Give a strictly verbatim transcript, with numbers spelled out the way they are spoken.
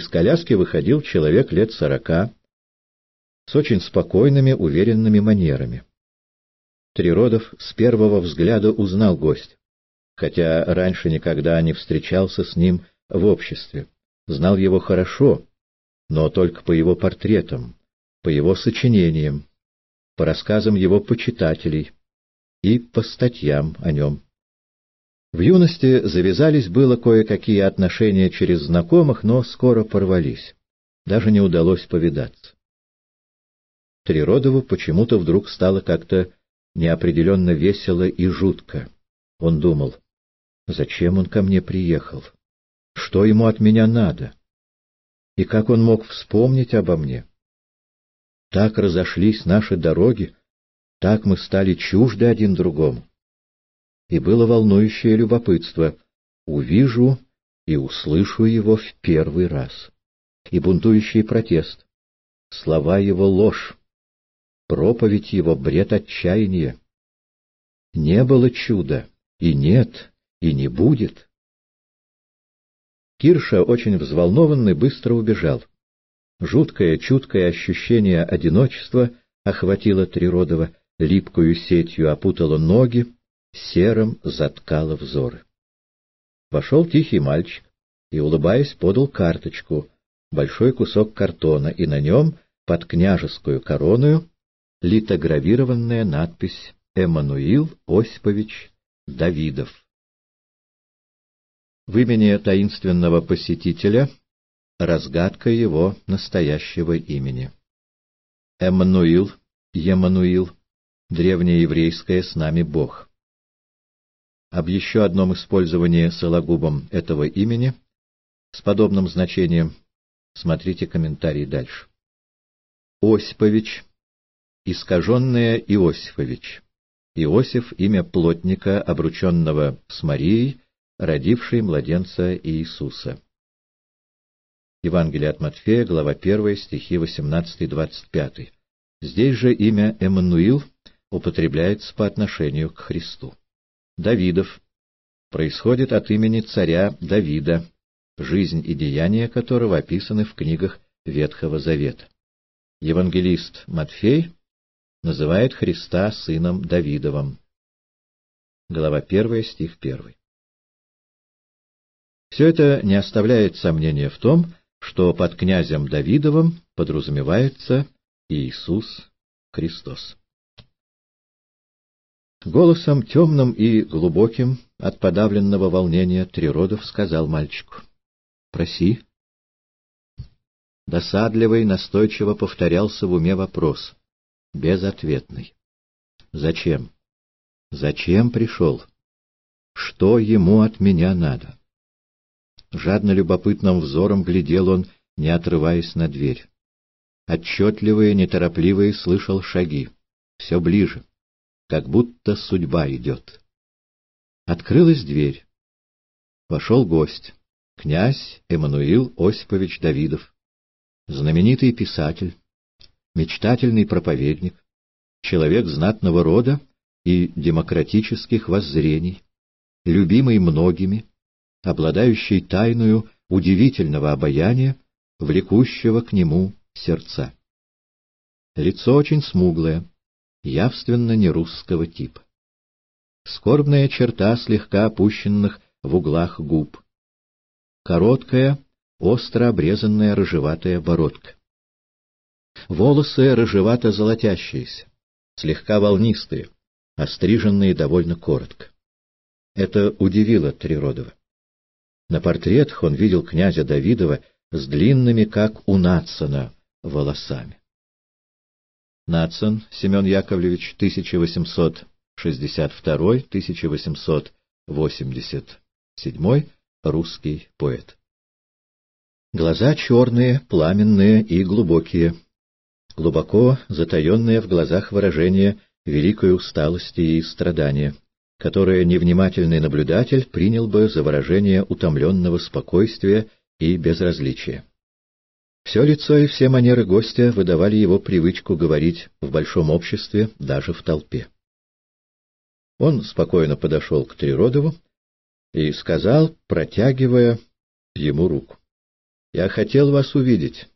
Из коляски выходил человек лет сорока, с очень спокойными, уверенными манерами. Триродов с первого взгляда узнал гостя, хотя раньше никогда не встречался с ним в обществе. Знал его хорошо, но только по его портретам, по его сочинениям, по рассказам его почитателей и по статьям о нем. В юности завязались было кое-какие отношения через знакомых, но скоро порвались. Даже не удалось повидаться. Триродову почему-то вдруг стало как-то неопределенно весело и жутко. Он думал, зачем он ко мне приехал? Что ему от меня надо? И как он мог вспомнить обо мне? Так разошлись наши дороги, так мы стали чужды один другому. И было волнующее любопытство. Увижу и услышу его в первый раз. И бунтующий протест. Слова его — ложь. Проповедь его — бред отчаяния. Не было чуда, и нет, и не будет. Кирша, очень взволнованный, быстро убежал. Жуткое, чуткое ощущение одиночества охватило Триродова, липкую сетью опутало ноги, серым заткало взоры. Вошел тихий мальчик и, улыбаясь, подал карточку, большой кусок картона, и на нем, под княжескую короную, литогравированная надпись «Эммануил Осипович Давидов». В имени таинственного посетителя разгадка его настоящего имени. Эммануил, Емануил, древнееврейское «с нами Бог». Об еще одном использовании Сологубом этого имени с подобным значением смотрите комментарий дальше. Осипович, искаженное Иосифович. Иосиф — имя плотника, обрученного с Марией, родившей младенца Иисуса. Евангелие от Матфея, глава первая, стихи восемнадцатый-двадцать пятый. Здесь же имя Эммануил употребляется по отношению к Христу. Давидов происходит от имени царя Давида, жизнь и деяния которого описаны в книгах Ветхого Завета. Евангелист Матфей называет Христа сыном Давидовым. Глава первая, стих первый. Все это не оставляет сомнения в том, что под князем Давидовым подразумевается Иисус Христос. Голосом темным и глубоким от подавленного волнения Триродов сказал мальчику: «Проси». Досадливый настойчиво повторялся в уме вопрос, безответный. Зачем? Зачем пришел? Что ему от меня надо? Жадно любопытным взором глядел он, не отрываясь на дверь. Отчетливые, неторопливые слышал шаги. Все ближе, как будто судьба идет. Открылась дверь. Вошел гость, князь Эммануил Осипович Давидов, знаменитый писатель, мечтательный проповедник, человек знатного рода и демократических воззрений, любимый многими, обладающий тайною удивительного обаяния, влекущего к нему сердца. Лицо очень смуглое, явственно не русского типа. Скорбная черта слегка опущенных в углах губ. Короткая, остро обрезанная рыжеватая бородка. Волосы рыжевато-золотящиеся, слегка волнистые, остриженные довольно коротко. Это удивило Триродова. На портретах он видел князя Давидова с длинными, как у Надсона, волосами. Надсон Семен Яковлевич, тысяча восемьсот шестьдесят второй — тысяча восемьсот восемьдесят седьмой, русский поэт. Глаза черные, пламенные и глубокие, глубоко затаенное в глазах выражение великой усталости и страдания, которое невнимательный наблюдатель принял бы за выражение утомленного спокойствия и безразличия. Все лицо и все манеры гостя выдавали его привычку говорить в большом обществе, даже в толпе. Он спокойно подошел к Триродову и сказал, протягивая ему руку: Я хотел вас увидеть.